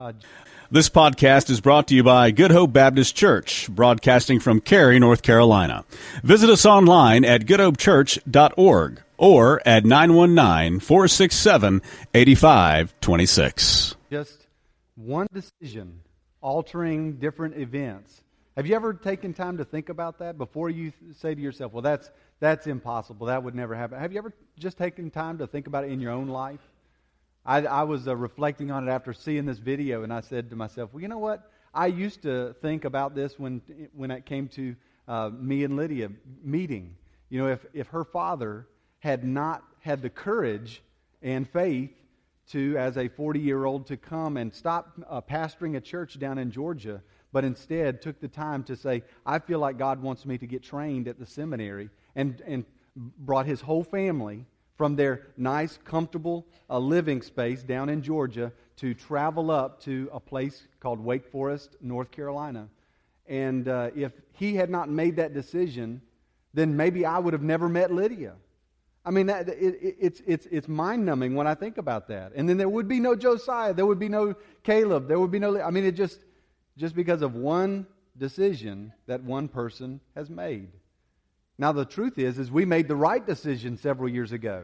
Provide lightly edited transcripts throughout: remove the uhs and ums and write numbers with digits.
This podcast is brought to you by Good Hope Baptist Church, broadcasting from Cary, North Carolina. Visit us online at goodhopechurch.org or at 919-467-8526. Just one decision altering different events. Have you ever taken time to think about that before you say to yourself, well, that's impossible, that would never happen? Have you ever just taken time to think about it in your own life? I was reflecting on it after seeing this video, and I said to myself, well, you know what? I used to think about this when it came to me and Lydia meeting. You know, if her father had not had the courage and faith to, as a 40-year-old, to come and stop pastoring a church down in Georgia, but instead took the time to say, I feel like God wants me to get trained at the seminary, and brought his whole family from their nice, comfortable living space down in Georgia to travel up to a place called Wake Forest, North Carolina. And if he had not made that decision, then maybe I would have never met Lydia. I mean, it's mind-numbing when I think about that. And then there would be no Josiah, there would be no Caleb, there would be no... I mean, it just because of one decision that one person has made. Now, the truth is we made the right decision several years ago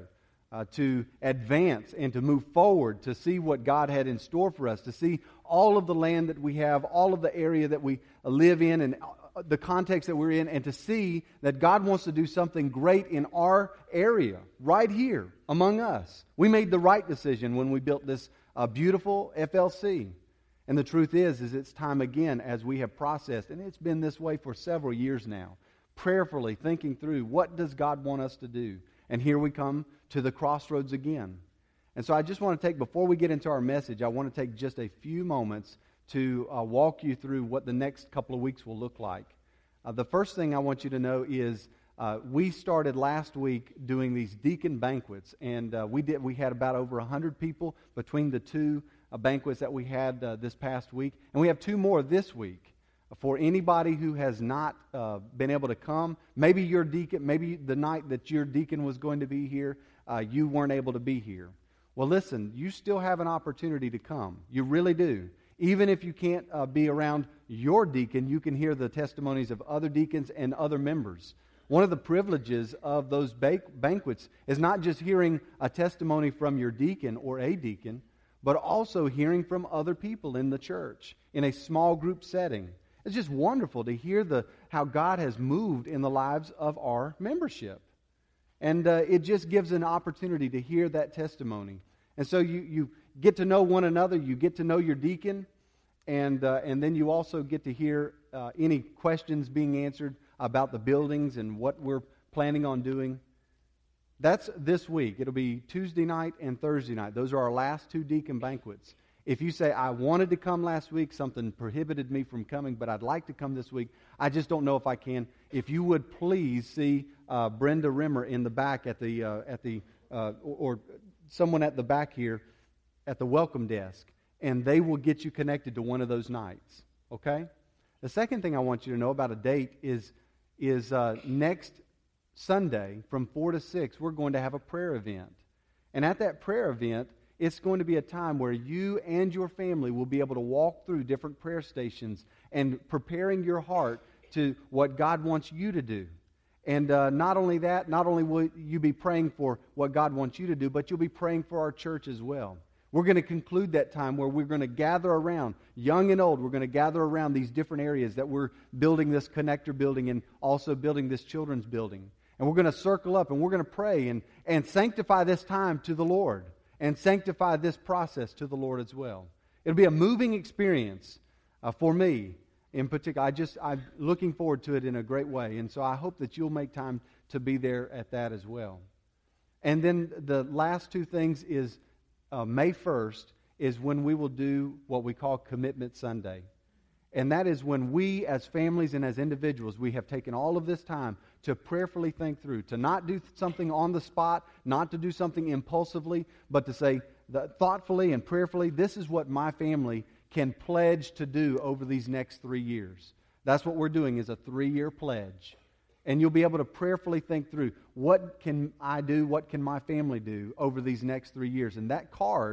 to advance and to move forward, to see what God had in store for us, to see all of the land that we have, all of the area that we live in, and the context that we're in, and to see that God wants to do something great in our area, right here among us. We made the right decision when we built this beautiful FLC. And the truth is it's time again, as we have processed, and it's been this way for several years now, prayerfully thinking through, what does God want us to do? And here we come to the crossroads again. And so I just want to take, before we get into our message, I want to take just a few moments to walk you through what the next couple of weeks will look like. The first thing I want you to know is we started last week doing these deacon banquets, and we had about over 100 people between the two banquets that we had this past week, and we have two more this week. For anybody who has not been able to come, maybe your deacon, maybe the night that your deacon was going to be here, you weren't able to be here. Well, listen, you still have an opportunity to come. You really do. Even if you can't be around your deacon, you can hear the testimonies of other deacons and other members. One of the privileges of those banquets is not just hearing a testimony from your deacon or a deacon, but also hearing from other people in the church in a small group setting. It's just wonderful to hear how God has moved in the lives of our membership. And it just gives an opportunity to hear that testimony. And so you get to know one another, you get to know your deacon, and then you also get to hear any questions being answered about the buildings and what we're planning on doing. That's this week. It'll be Tuesday night and Thursday night. Those are our last two deacon banquets. If you say, I wanted to come last week, something prohibited me from coming, but I'd like to come this week, I just don't know if I can. If you would please see Brenda Rimmer in the back or someone at the back here at the welcome desk, and they will get you connected to one of those nights. Okay? The second thing I want you to know about a date is next Sunday from 4 to 6, we're going to have a prayer event. And at that prayer event, it's going to be a time where you and your family will be able to walk through different prayer stations and preparing your heart to what God wants you to do. And not only that, not only will you be praying for what God wants you to do, but you'll be praying for our church as well. We're going to conclude that time where we're going to gather around, young and old, we're going to gather around these different areas that we're building this connector building and also building this children's building. And we're going to circle up and we're going to pray and sanctify this time to the Lord. And sanctify this process to the Lord as well. It'll be a moving experience for me in particular. I'm looking forward to it in a great way. And so I hope that you'll make time to be there at that as well. And then the last two things is May 1st is when we will do what we call Commitment Sunday. And that is when we as families and as individuals, we have taken all of this time to prayerfully think through, to not do something on the spot, not to do something impulsively, but to say thoughtfully and prayerfully, this is what my family can pledge to do over these next 3 years. That's what we're doing, is a 3-year pledge. And you'll be able to prayerfully think through, what can I do, what can my family do over these next 3 years? And that card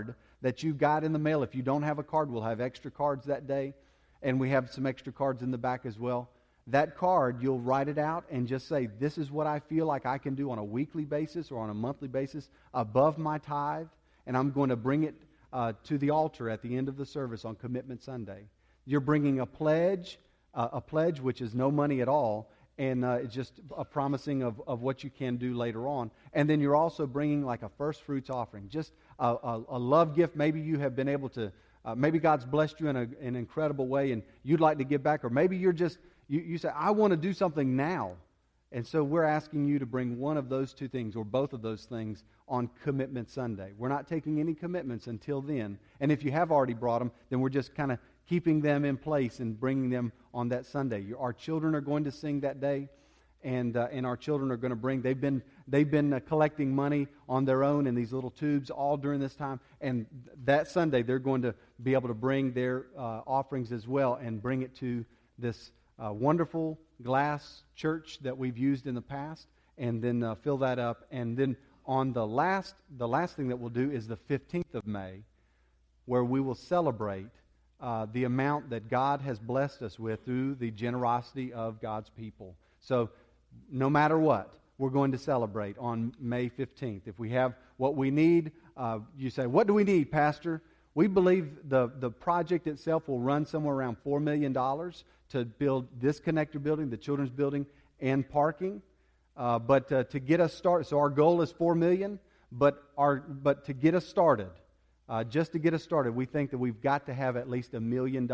that you got in the mail. If you don't have a card, we'll have extra cards that day, and we have some extra cards in the back as well. That card, you'll write it out and just say, this is what I feel like I can do on a weekly basis or on a monthly basis above my tithe, and I'm going to bring it to the altar at the end of the service on Commitment Sunday. You're bringing a pledge which is no money at all, and it's just a promising of what you can do later on. And then you're also bringing like a first fruits offering, just a love gift. Maybe you have been able to, maybe God's blessed you in an incredible way and you'd like to give back, or maybe you're just, you say, I want to do something now. And so we're asking you to bring one of those two things or both of those things on Commitment Sunday. We're not taking any commitments until then. And if you have already brought them, then we're just kind of keeping them in place and bringing them on that Sunday. Our children are going to sing that day, and our children are going to bring. They've been collecting money on their own in these little tubes all during this time, and that Sunday they're going to be able to bring their offerings as well and bring it to this wonderful glass church that we've used in the past, and then fill that up. And then on the last thing that we'll do is the 15th of May, where we will celebrate the amount that God has blessed us with through the generosity of God's people. So no matter what, we're going to celebrate on May 15th. If we have what we need, you say, what do we need, Pastor? We believe the project itself will run somewhere around $4 million to build this connector building, the children's building, and parking. But to get us started, so our goal is $4 million, but to get us started, just to get us started, we think that we've got to have at least $1 million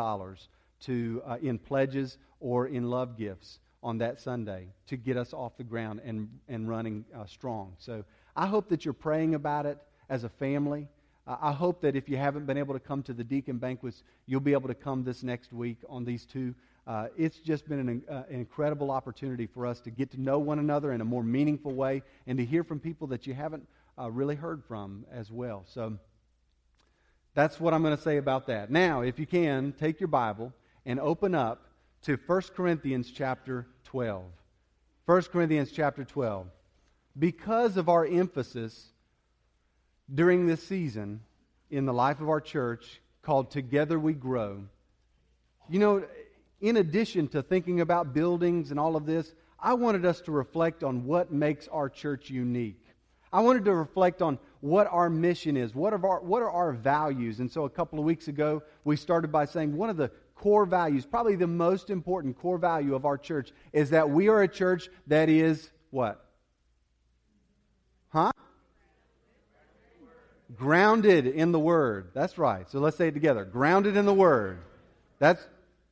in pledges or in love gifts on that Sunday to get us off the ground and running strong. So I hope that you're praying about it as a family. I hope that if you haven't been able to come to the deacon banquets, you'll be able to come this next week on these two. It's just been an incredible opportunity for us to get to know one another in a more meaningful way and to hear from people that you haven't really heard from as well. So that's what I'm going to say about that. Now, if you can, take your Bible and open up to 1 Corinthians chapter 12. 1 Corinthians chapter 12. Because of our emphasis during this season in the life of our church called Together We Grow, you know, in addition to thinking about buildings and all of this, I wanted us to reflect on what makes our church unique. I wanted to reflect on what our mission is, what are our values. And so a couple of weeks ago, we started by saying one of the core values, probably the most important core value of our church, is that we are a church that is what? Grounded in the Word. That's right. So let's say it together. Grounded in the Word. Let's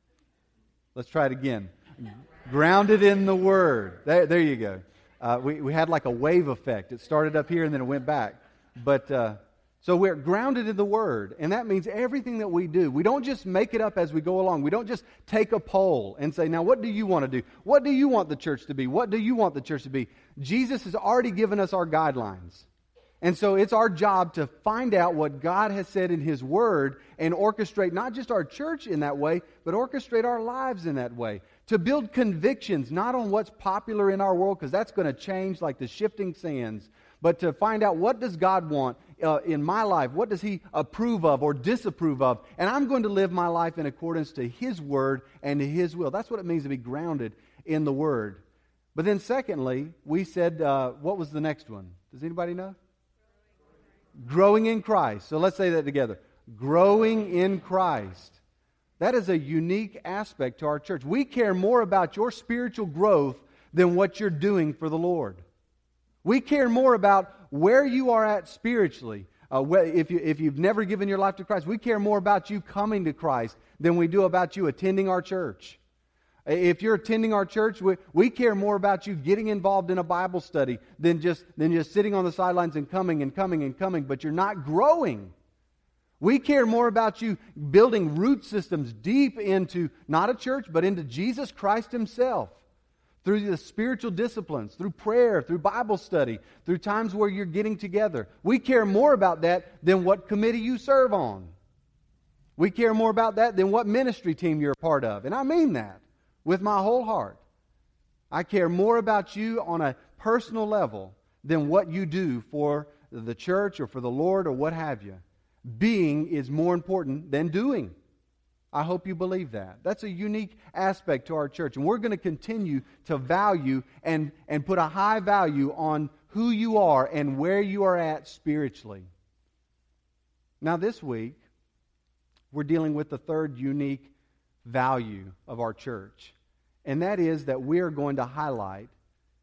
try it again. Grounded in the Word. There you go. We had like a wave effect. It started up here and then it went back. But so we're grounded in the Word, and that means everything that we do, we don't just make it up as we go along. We don't just take a poll and say, now what do you want to do? What do you want the church to be? What do you want the church to be? Jesus has already given us our guidelines. And so it's our job to find out what God has said in His Word and orchestrate not just our church in that way, but orchestrate our lives in that way. To build convictions, not on what's popular in our world, because that's going to change like the shifting sands, but to find out what does God want in my life? What does He approve of or disapprove of? And I'm going to live my life in accordance to His Word and to His will. That's what it means to be grounded in the Word. But then secondly, we said, what was the next one? Does anybody know? Growing in Christ. So let's say that together. Growing in Christ. That is a unique aspect to our church. We care more about your spiritual growth than what you're doing for the Lord. We care more about where you are at spiritually. If you've never given your life to Christ, we care more about you coming to Christ than we do about you attending our church. If you're attending our church, we care more about you getting involved in a Bible study than just sitting on the sidelines and coming, but you're not growing. We care more about you building root systems deep into, not a church, but into Jesus Christ Himself. Through the spiritual disciplines, through prayer, through Bible study, through times where you're getting together. We care more about that than what committee you serve on. We care more about that than what ministry team you're a part of. And I mean that with my whole heart. I care more about you on a personal level than what you do for the church or for the Lord or what have you. being is more important than doing. I hope you believe that. That's a unique aspect to our church. And we're going to continue to value and put a high value on who you are and where you are at spiritually. Now this week, we're dealing with the third unique value of our church. And that is that we are going to highlight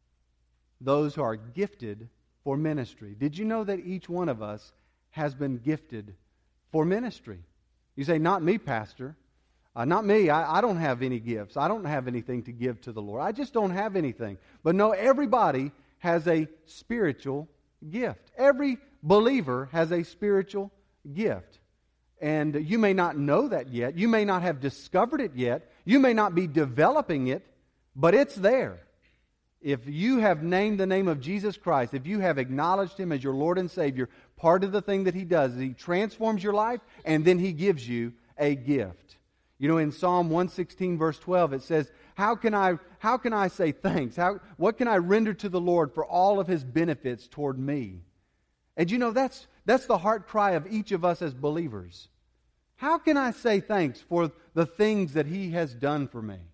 those who are gifted for ministry. Did you know that each one of us has been gifted for ministry? You say, not me, Pastor. Not me. I don't have any gifts. I don't have anything to give to the Lord. I just don't have anything. But no, everybody has a spiritual gift. Every believer has a spiritual gift. And you may not know that yet. You may not have discovered it yet. You may not be developing it, but it's there. If you have named the name of Jesus Christ, if you have acknowledged Him as your Lord and Savior, part of the thing that He does is He transforms your life and then He gives you a gift. You know, in Psalm 116 verse 12 it says, How can I say thanks? What can I render to the Lord for all of His benefits toward me? And you know, that's the heart cry of each of us as believers. How can I say thanks for the things that He has done for me?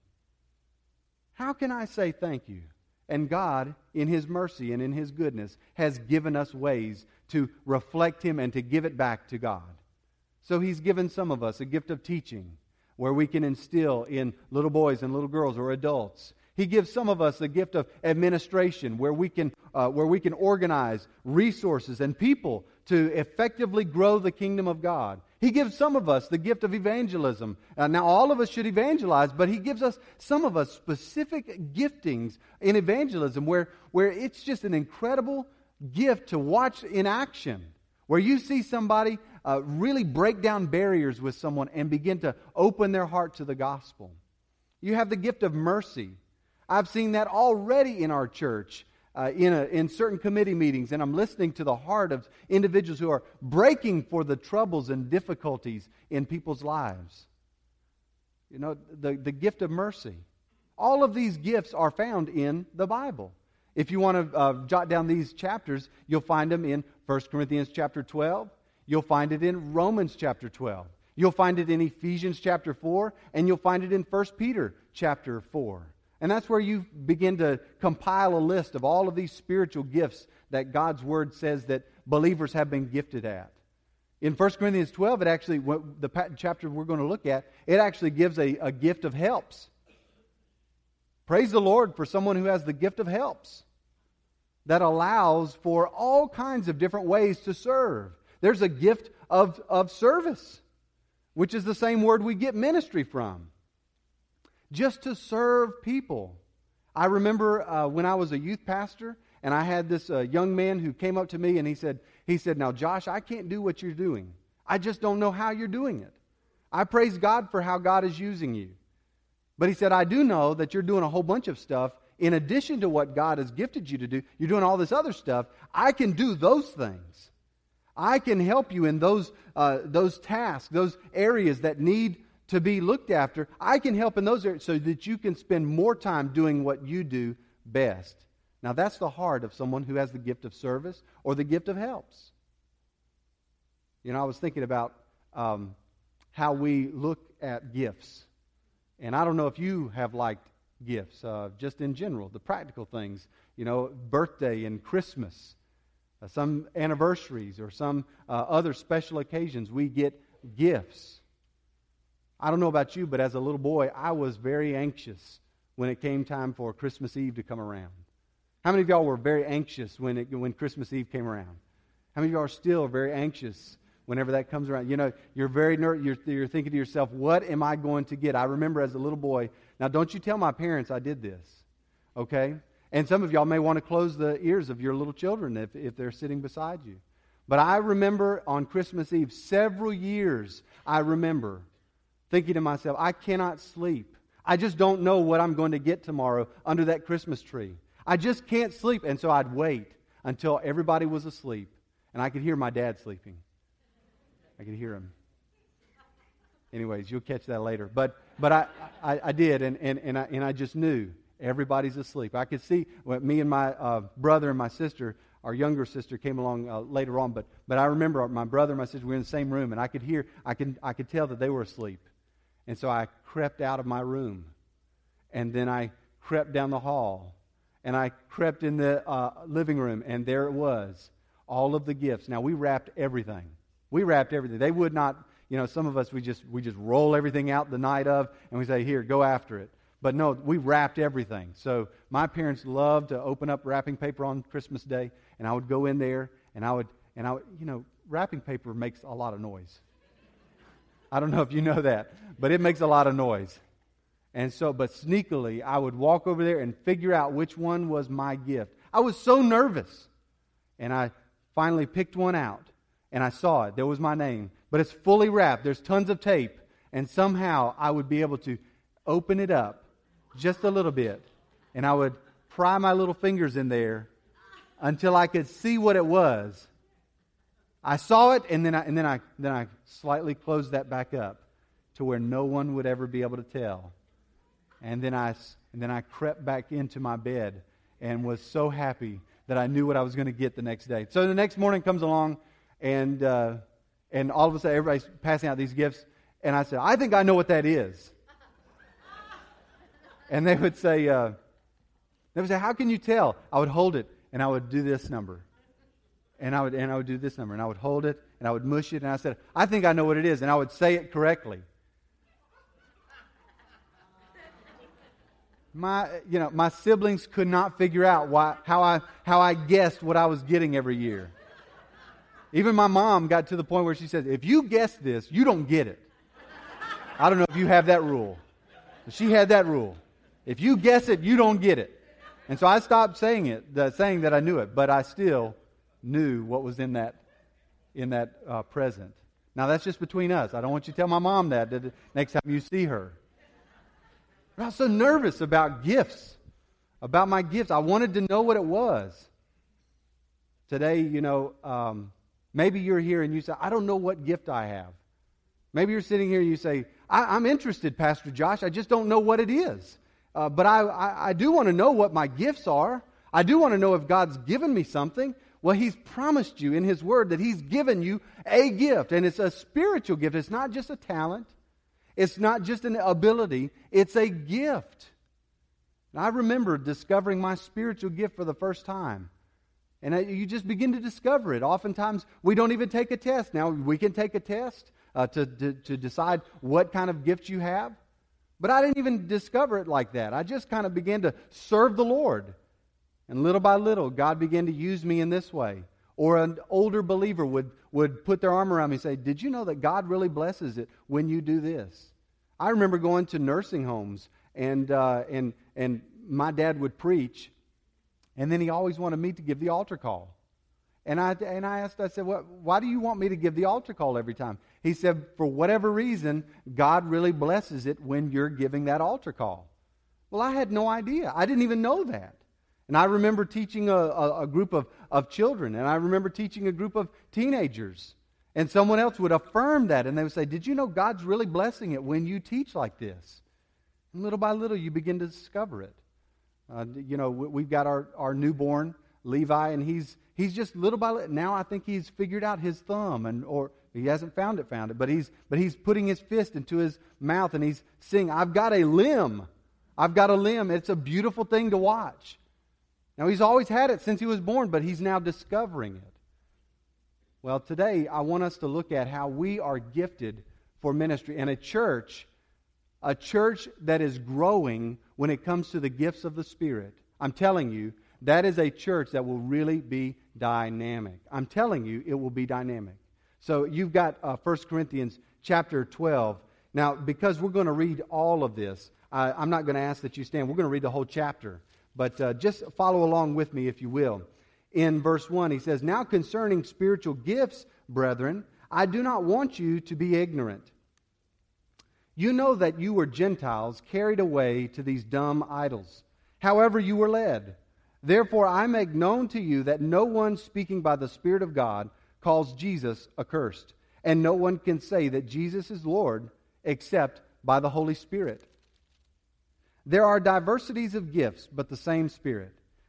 How can I say thank you? And God, in His mercy and in His goodness, has given us ways to reflect Him and to give it back to God. So He's given some of us a gift of teaching, where we can instill in little boys and little girls or adults. He gives some of us the gift of administration, where we can organize resources and people to effectively grow the kingdom of God. He gives some of us the gift of evangelism. Now, all of us should evangelize, but He gives us, some of us, specific giftings in evangelism where it's just an incredible gift to watch in action, where you see somebody really break down barriers with someone and begin to open their heart to the gospel. You have the gift of mercy. I've seen that already in our church, in certain committee meetings, and I'm listening to the heart of individuals who are breaking for the troubles and difficulties in people's lives. You know, the gift of mercy. All of these gifts are found in the Bible. If you want to jot down these chapters, you'll find them in 1 Corinthians chapter 12. You'll find it in Romans chapter 12. You'll find it in Ephesians chapter 4, and you'll find it in 1 Peter chapter 4. And that's where you begin to compile a list of all of these spiritual gifts that God's Word says that believers have been gifted at. In 1 Corinthians 12, it actually, the chapter we're going to look at, it actually gives a gift of helps. Praise the Lord for someone who has the gift of helps that allows for all kinds of different ways to serve. There's a gift of service, which is the same word we get ministry from. Just to serve people. I remember when I was a youth pastor, and I had this young man who came up to me and he said, "Now Josh, I can't do what you're doing. I just don't know how you're doing it. I praise God for how God is using you. But," he said, "I do know that you're doing a whole bunch of stuff in addition to what God has gifted you to do. You're doing all this other stuff. I can do those things. I can help you in those tasks, those areas that need to be looked after. I can help in those areas so that you can spend more time doing what you do best." Now that's the heart of someone who has the gift of service or the gift of helps. You know, I was thinking about how we look at gifts. And I don't know if you have liked gifts, just in general, the practical things. You know, birthday and Christmas, some anniversaries or some other special occasions, we get gifts. I don't know about you, but as a little boy, I was very anxious when it came time for Christmas Eve to come around. How many of y'all were very anxious when Christmas Eve came around? How many of y'all are still very anxious whenever that comes around? You know, you're very you're thinking to yourself, what am I going to get? I remember as a little boy, now don't you tell my parents I did this, okay? And some of y'all may want to close the ears of your little children if they're sitting beside you. But I remember on Christmas Eve, several years, I remember thinking to myself, I cannot sleep. I just don't know what I'm going to get tomorrow under that Christmas tree. I just can't sleep. And so I'd wait until everybody was asleep. And I could hear my dad sleeping. I could hear him. Anyways, you'll catch that later. But I did, and I just knew everybody's asleep. I could see me and my brother and my sister, our younger sister came along later on. But I remember my brother and my sister were in the same room, and I could tell that they were asleep. And so I crept out of my room, and then I crept down the hall, and I crept in the living room, and there it was, all of the gifts. Now, we wrapped everything. They would not, some of us, we just roll everything out the night of, and we say, here, go after it. But no, we wrapped everything. So my parents loved to open up wrapping paper on Christmas Day, and I would go in there, and I would, wrapping paper makes a lot of noise. I don't know if you know that, but it makes a lot of noise. And so, but sneakily, I would walk over there and figure out which one was my gift. I was so nervous. And I finally picked one out, and I saw it. There was my name. But it's fully wrapped. There's tons of tape. And somehow I would be able to open it up just a little bit. And I would pry my little fingers in there until I could see what it was. I saw it, and then I slightly closed that back up to where no one would ever be able to tell. And then I crept back into my bed and was so happy that I knew what I was going to get the next day. So the next morning comes along, and all of a sudden everybody's passing out these gifts, and I said, I think I know what that is. And they would say, how can you tell? I would hold it, and I would do this number. And I would do this number, and I would hold it, and I would mush it, and I said, I think I know what it is, and I would say it correctly. My siblings could not figure out how I guessed what I was getting every year. Even my mom got to the point where she said, if you guess this, you don't get it. I don't know if you have that rule. But she had that rule. If you guess it, you don't get it. And so I stopped saying that I knew it, but I still knew what was in that present. Now that's just between us. I don't want you to tell my mom that next time you see her. I was so nervous about gifts, about my gifts. I wanted to know what it was. Today, maybe you're here and you say, I don't know what gift I have. Maybe you're sitting here and you say, I'm interested, Pastor Josh. I just don't know what it is. But I do want to know what my gifts are. I do want to know if God's given me something. Well, He's promised you in His Word that He's given you a gift. And it's a spiritual gift. It's not just a talent. It's not just an ability, it's a gift. And I remember discovering my spiritual gift for the first time. And you just begin to discover it. Oftentimes, we don't even take a test. Now, we can take a test to decide what kind of gift you have. But I didn't even discover it like that. I just kind of began to serve the Lord. And little by little, God began to use me in this way. Or an older believer would put their arm around me and say, did you know that God really blesses it when you do this? I remember going to nursing homes, and my dad would preach, and then he always wanted me to give the altar call. And I asked, I said, why do you want me to give the altar call every time? He said, for whatever reason, God really blesses it when you're giving that altar call. Well, I had no idea. I didn't even know that. And I remember teaching a group of children, and I remember teaching a group of teenagers. And someone else would affirm that, and they would say, did you know God's really blessing it when you teach like this? And little by little, you begin to discover it. We've got our newborn, Levi, and he's just little by little. Now I think he's figured out his thumb, or he hasn't found it, but he's putting his fist into his mouth, and he's saying, I've got a limb. I've got a limb. It's a beautiful thing to watch. Now, he's always had it since he was born, but he's now discovering it. Well, today, I want us to look at how we are gifted for ministry. And a church that is growing when it comes to the gifts of the Spirit, I'm telling you, that is a church that will really be dynamic. I'm telling you, it will be dynamic. So you've got 1 Corinthians chapter 12. Now, because we're going to read all of this, I'm not going to ask that you stand. We're going to read the whole chapter. But just follow along with me, if you will. In verse 1, he says, now concerning spiritual gifts, brethren, I do not want you to be ignorant. You know that you were Gentiles carried away to these dumb idols. However you were led. Therefore I make known to you that no one speaking by the Spirit of God calls Jesus accursed. And no one can say that Jesus is Lord except by the Holy Spirit. There are diversities of gifts, but the same Spirit.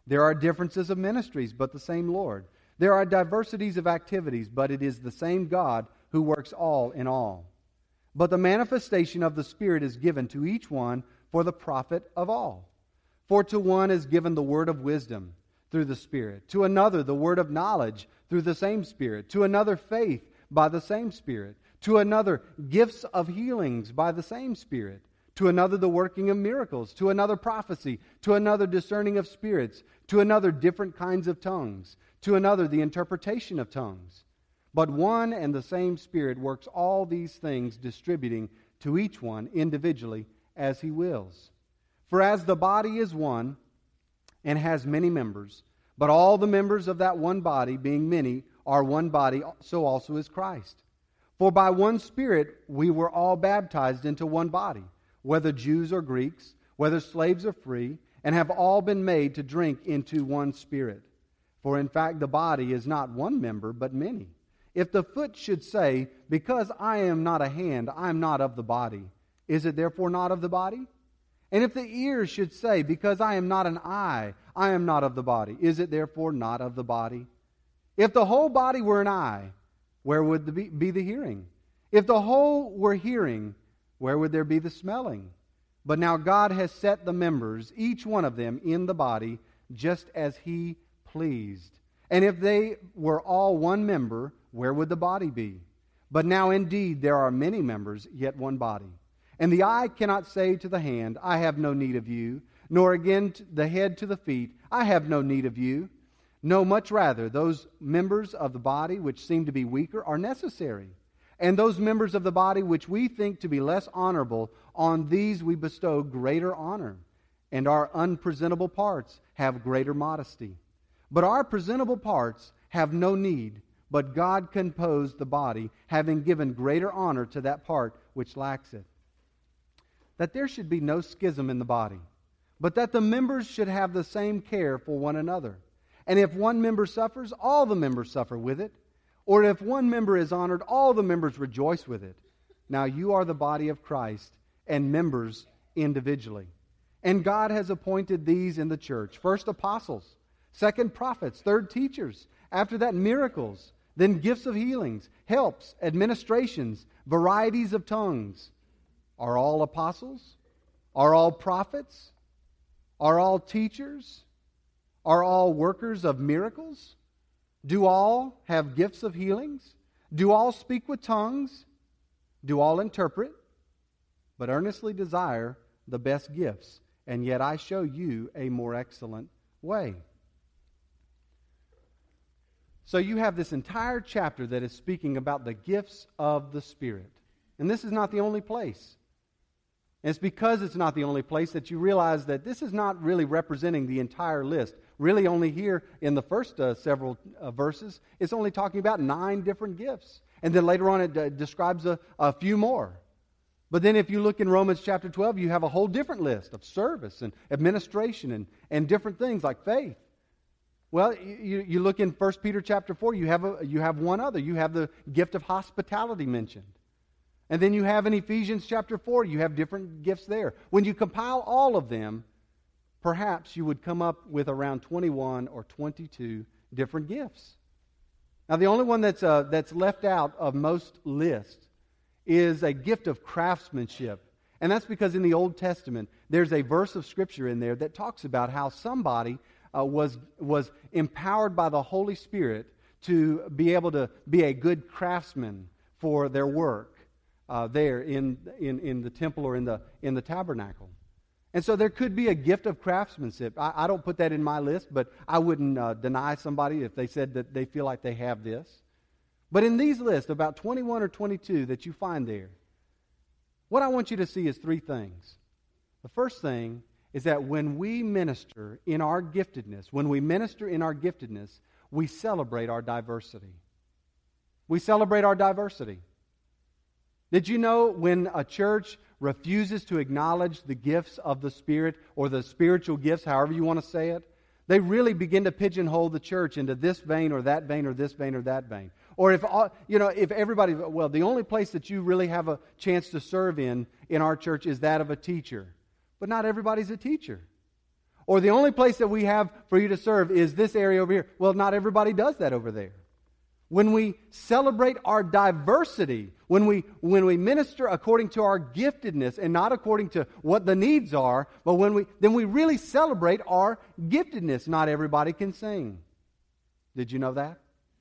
There are differences of ministries, but the same Lord. There are diversities of activities, but it is the same God who works all in all. But the manifestation of the Spirit is given to each one for the profit of all. For to one is given the word of wisdom through the Spirit, to another the word of knowledge through the same Spirit, to another faith by the same Spirit, to another gifts of healings by the same Spirit, to another the working of miracles, to another prophecy, to another discerning of spirits, to another different kinds of tongues, to another the interpretation of tongues. But one and the same Spirit works all these things, distributing to each one individually as He wills. For as the body is one and has many members, but all the members of that one body, being many, are one body, so also is Christ. For by one Spirit we were all baptized into one body, whether Jews or Greeks, whether slaves or free, and have all been made to drink into one Spirit. For in fact the body is not one member, but many. If the foot should say, because I am not a hand, I am not of the body, is it therefore not of the body? And if the ear should say, because I am not an eye, I am not of the body, is it therefore not of the body? If the whole body were an eye, where would be the hearing? If the whole were hearing, where would there be the smelling? But now God has set the members, each one of them, in the body, just as He pleased. And if they were all one member, where would the body be? But now indeed there are many members, yet one body. And the eye cannot say to the hand, I have no need of you, nor again the head to the feet, I have no need of you. No, much rather, those members of the body which seem to be weaker are necessary. And those members of the body which we think to be less honorable, on these we bestow greater honor. And our unpresentable parts have greater modesty. But our presentable parts have no need, but God composed the body, having given greater honor to that part which lacks it. That there should be no schism in the body, but that the members should have the same care for one another. And if one member suffers, all the members suffer with it. Or if one member is honored, all the members rejoice with it. Now you are the body of Christ, and members individually. And God has appointed these in the church: first apostles, second prophets, third teachers, after that miracles, then gifts of healings, helps, administrations, varieties of tongues. Are all apostles? Are all prophets? Are all teachers? Are all workers of miracles? Do all have gifts of healings? Do all speak with tongues? Do all interpret? But earnestly desire the best gifts, and yet I show you a more excellent way. So you have this entire chapter that is speaking about the gifts of the Spirit. And this is not the only place. And it's because it's not the only place that you realize that this is not really representing the entire list. Really only here in the first several verses, it's only talking about 9 different gifts. And then later on it describes a few more. But then if you look in Romans chapter 12, you have a whole different list of service and administration and different things like faith. Well, you look in 1 Peter chapter 4, you have one other. You have the gift of hospitality mentioned. And then you have in Ephesians chapter 4, you have different gifts there. When you compile all of them, perhaps you would come up with around 21 or 22 different gifts. Now, the only one that's left out of most lists is a gift of craftsmanship. And that's because in the Old Testament, there's a verse of Scripture in there that talks about how somebody was empowered by the Holy Spirit to be able to be a good craftsman for their work there in the temple or in the tabernacle. And so there could be a gift of craftsmanship. I don't put that in my list, but I wouldn't deny somebody if they said that they feel like they have this. But in these lists, about 21 or 22 that you find there, what I want you to see is 3 things. The first thing is that when we minister in our giftedness, we celebrate our diversity. We celebrate our diversity. Did you know when a church refuses to acknowledge the gifts of the Spirit or the spiritual gifts, however you want to say it, they really begin to pigeonhole the church into this vein or that vein or this vein or that vein. Or if everybody, well, the only place that you really have a chance to serve in our church is that of a teacher. But not everybody's a teacher. Or the only place that we have for you to serve is this area over here. Well, not everybody does that over there. When we celebrate our diversity, when we minister according to our giftedness and not according to what the needs are, but then we really celebrate our giftedness. Not everybody can sing. Did you know that?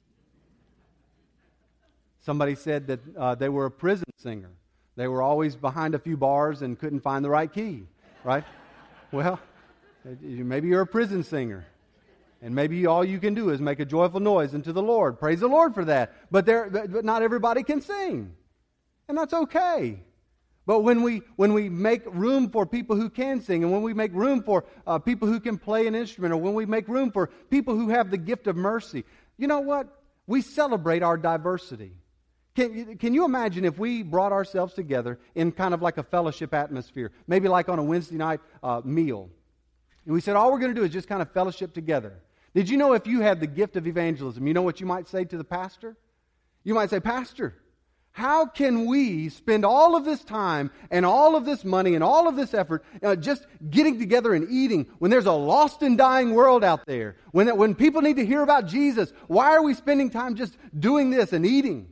Somebody said that they were a prison singer. They were always behind a few bars and couldn't find the right key, right? Well, maybe you're a prison singer. And maybe all you can do is make a joyful noise unto the Lord. Praise the Lord for that. But not everybody can sing. And that's okay. But when we make room for people who can sing, and when we make room for people who can play an instrument, or when we make room for people who have the gift of mercy, you know what? We celebrate our diversity. Can you imagine if we brought ourselves together in kind of like a fellowship atmosphere, maybe like on a Wednesday night meal, and we said all we're going to do is just kind of fellowship together. Did you know if you had the gift of evangelism, you know what you might say to the pastor? You might say, Pastor, how can we spend all of this time and all of this money and all of this effort just getting together and eating when there's a lost and dying world out there? When people need to hear about Jesus, why are we spending time just doing this and eating?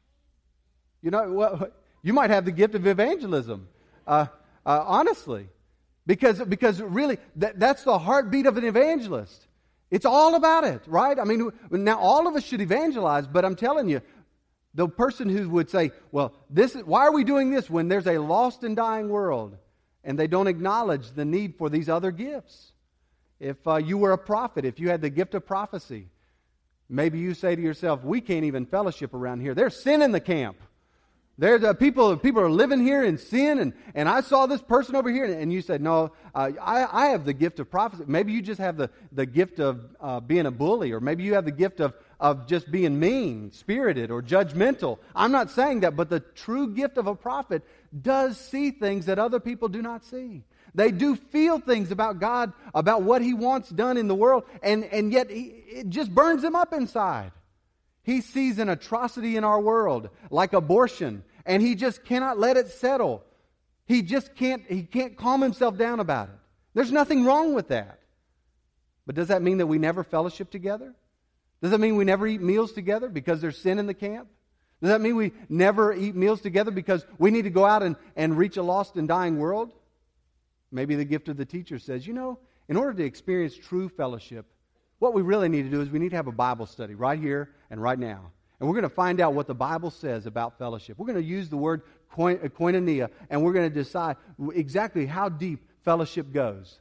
You know, well, you might have the gift of evangelism, honestly. Because really, that's the heartbeat of an evangelist. It's all about it, right? I mean, now all of us should evangelize, but I'm telling you, the person who would say, well, why are we doing this when there's a lost and dying world? And they don't acknowledge the need for these other gifts. If you were a prophet, if you had the gift of prophecy, maybe you say to yourself, we can't even fellowship around here. There's sin in the camp. There's people are living here in sin, and I saw this person over here, and you said, no, I have the gift of prophecy. Maybe you just have the gift of being a bully, or maybe you have the gift of just being mean-spirited or judgmental. I'm not saying that, but the true gift of a prophet does see things that other people do not see. They do feel things about God, about what He wants done in the world, and yet it just burns them up inside. He sees an atrocity in our world, like abortion, and he just cannot let it settle. He can't calm himself down about it. There's nothing wrong with that. But does that mean that we never fellowship together? Does that mean we never eat meals together because there's sin in the camp? Does that mean we never eat meals together because we need to go out and reach a lost and dying world? Maybe the gift of the teacher says, you know, in order to experience true fellowship, what we really need to do is we need to have a Bible study right here and right now. And we're going to find out what the Bible says about fellowship. We're going to use the word koinonia, and we're going to decide exactly how deep fellowship goes.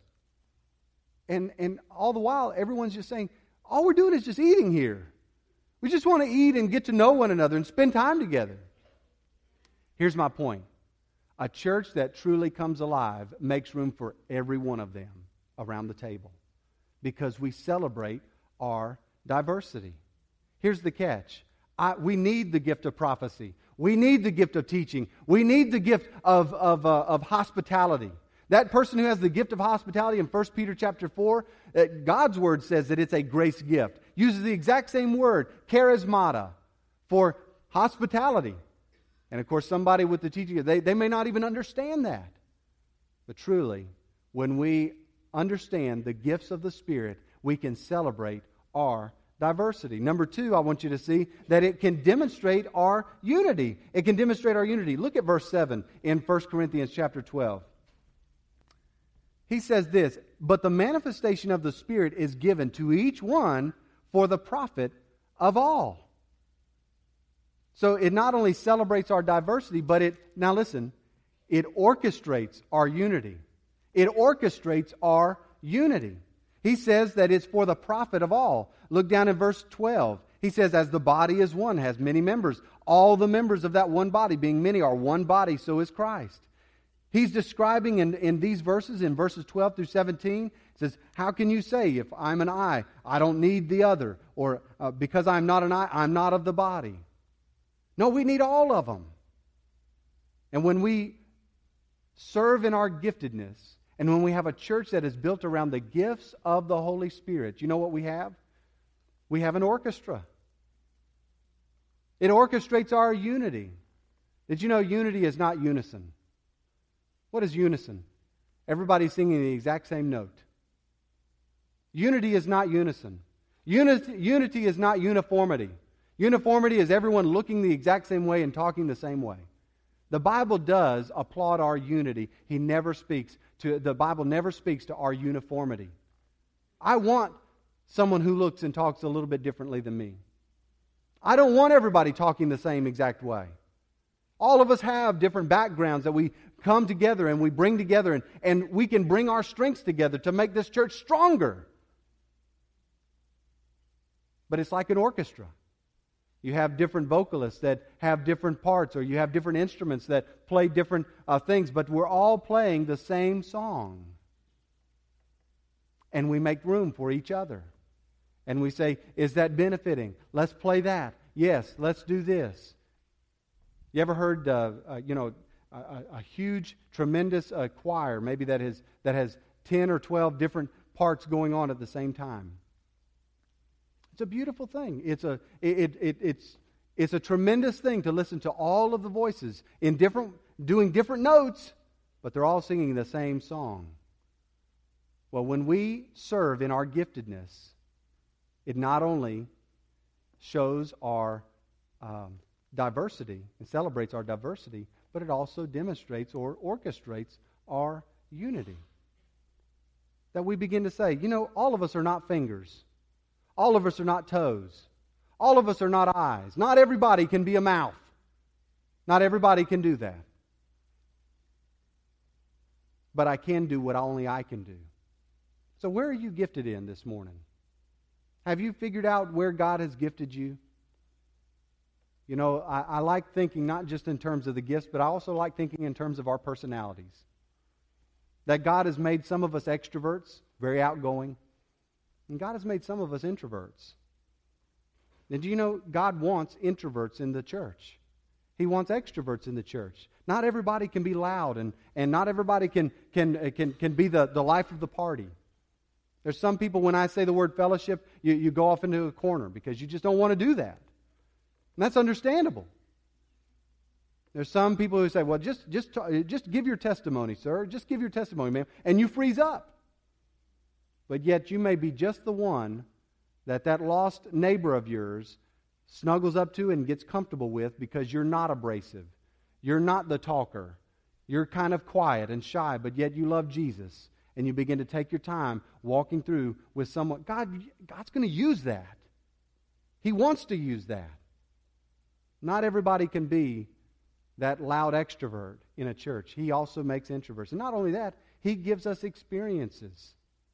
And all the while, everyone's just saying, all we're doing is just eating here. We just want to eat and get to know one another and spend time together. Here's my point. A church that truly comes alive makes room for every one of them around the table, because we celebrate our diversity. Here's the catch. We need the gift of prophecy. We need the gift of teaching. We need the gift of hospitality. That person who has the gift of hospitality in 1 Peter chapter 4, God's word says that it's a grace gift. Uses the exact same word, charismata, for hospitality. And of course, somebody with the teaching, they may not even understand that. But truly, when we understand the gifts of the Spirit, we can celebrate our diversity. Number 2, I want you to see that it can demonstrate our unity. It can demonstrate our unity. Look at verse 7 in 1 Corinthians chapter 12. He says this, but the manifestation of the Spirit is given to each one for the profit of all. So it not only celebrates our diversity, but it orchestrates our unity. It orchestrates our unity. He says that it's for the profit of all. Look down in verse 12. He says, as the body is one, has many members. All the members of that one body, being many, are one body, so is Christ. He's describing in these verses, in verses 12 through 17, he says, how can you say, if I'm an eye, I don't need the other? Or because I'm not an eye, I'm not of the body. No, we need all of them. And when we serve in our giftedness, and when we have a church that is built around the gifts of the Holy Spirit, you know what we have? We have an orchestra. It orchestrates our unity. Did you know unity is not unison? What is unison? Everybody singing the exact same note. Unity is not unison. Unity is not uniformity. Uniformity is everyone looking the exact same way and talking the same way. The Bible does applaud our unity. The Bible never speaks to our uniformity. I want someone who looks and talks a little bit differently than me. I don't want everybody talking the same exact way. All of us have different backgrounds that we come together and we bring together, and we can bring our strengths together to make this church stronger. But it's like an orchestra. You have different vocalists that have different parts, or you have different instruments that play different things, but we're all playing the same song. And we make room for each other. And we say, is that benefiting? Let's play that. Yes, let's do this. You ever heard, a huge, tremendous choir, maybe that has 10 or 12 different parts going on at the same time? It's a beautiful thing. It's a tremendous thing to listen to all of the voices doing different notes, but they're all singing the same song. Well, when we serve in our giftedness, it not only shows our diversity and celebrates our diversity, but it also demonstrates or orchestrates our unity. That we begin to say, all of us are not fingers. All of us are not toes. All of us are not eyes. Not everybody can be a mouth. Not everybody can do that. But I can do what only I can do. So where are you gifted in this morning? Have you figured out where God has gifted you? I like thinking not just in terms of the gifts, but I also like thinking in terms of our personalities. That God has made some of us extroverts, very outgoing. And God has made some of us introverts. And do you know God wants introverts in the church? He wants extroverts in the church. Not everybody can be loud, and not everybody can be the life of the party. There's some people, when I say the word fellowship, you go off into a corner because you just don't want to do that. And that's understandable. There's some people who say, well, just give your testimony, sir. Just give your testimony, ma'am. And you freeze up. But yet you may be just the one that lost neighbor of yours snuggles up to and gets comfortable with because you're not abrasive. You're not the talker. You're kind of quiet and shy, but yet you love Jesus. And you begin to take your time walking through with someone. God's going to use that. He wants to use that. Not everybody can be that loud extrovert in a church. He also makes introverts. And not only that, He gives us experiences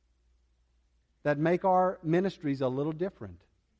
that make our ministries a little different.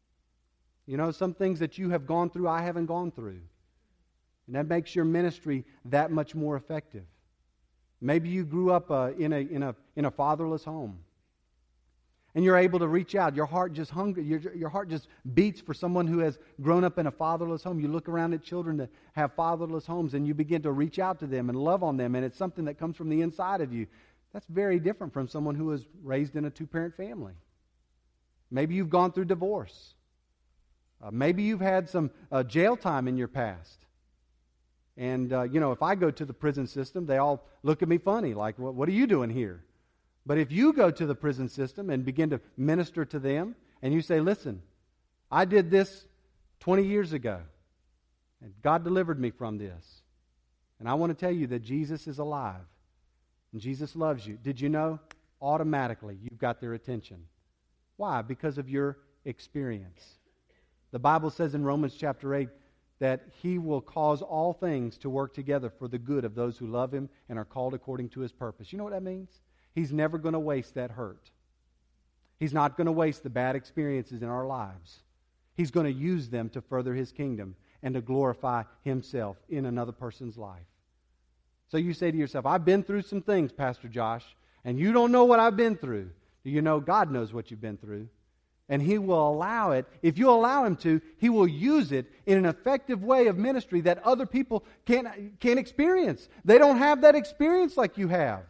Some things that you have gone through, I haven't gone through. And that makes your ministry that much more effective. Maybe you grew up in a fatherless home. And you're able to reach out. Your heart just your heart just beats for someone who has grown up in a fatherless home. You look around at children that have fatherless homes and you begin to reach out to them and love on them, and it's something that comes from the inside of you. That's very different from someone who was raised in a two-parent family. Maybe you've gone through divorce. Maybe you've had some jail time in your past. And, if I go to the prison system, they all look at me funny, like, what are you doing here? But if you go to the prison system and begin to minister to them, and you say, listen, I did this 20 years ago, and God delivered me from this. And I want to tell you that Jesus is alive. And Jesus loves you. Did you know? Automatically, you've got their attention. Why? Because of your experience. The Bible says in Romans chapter 8 that He will cause all things to work together for the good of those who love Him and are called according to His purpose. You know what that means? He's never going to waste that hurt. He's not going to waste the bad experiences in our lives. He's going to use them to further His kingdom and to glorify Himself in another person's life. So you say to yourself, I've been through some things, Pastor Josh, and you don't know what I've been through. Do you know God knows what you've been through? And He will allow it. If you allow Him to, He will use it in an effective way of ministry that other people can't experience. They don't have that experience like you have.